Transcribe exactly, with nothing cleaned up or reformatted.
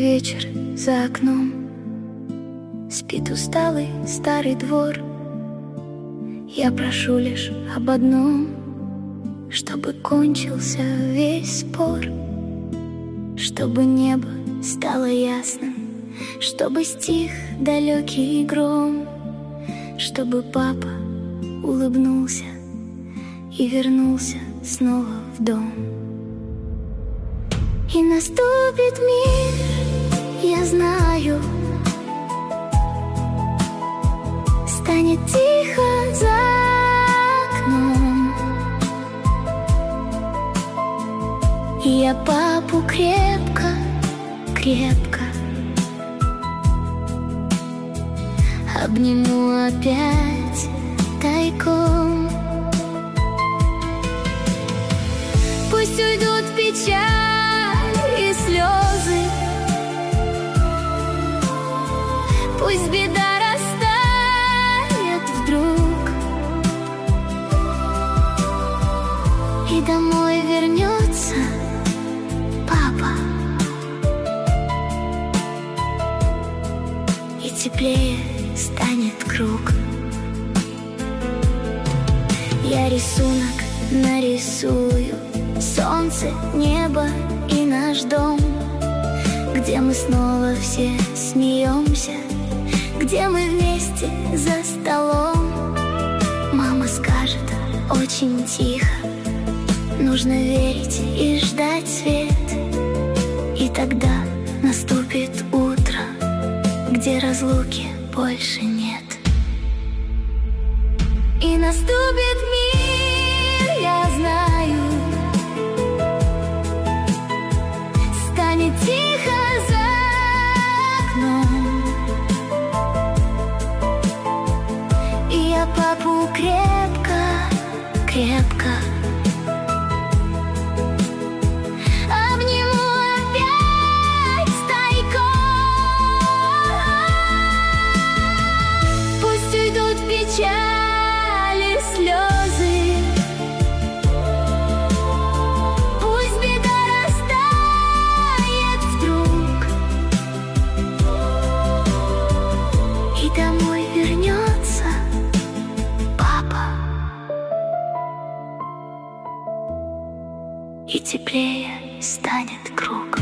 вечер за окном, спит усталый старый двор. Я прошу лишь об одном, чтобы кончился весь спор, чтобы небо стало ясным, чтобы стих далекий гром, чтобы папа улыбнулся и вернулся снова в дом. И наступит мир, я знаю, станет тихо за окном, и я папу крепко, крепко обниму опять тайком. Пусть уйдут печаль и слезы, пусть беда растает вдруг, и домой вернется папа, и теплее станет круг. Я рисунок нарисую: солнце, небо и наш дом, где мы снова все смеемся, где мы вместе за столом. Мама скажет очень тихо: нужно верить и ждать свет, и тогда наступит утро, где разлуки больше нет. И наступит мир, я знаю, станет тихо за окном, и я папу крепко, крепко обниму опять тайком. Пусть уйдут печали, слезы, пусть беда растает вдруг, и домой вернется папа, и теплее станет круг.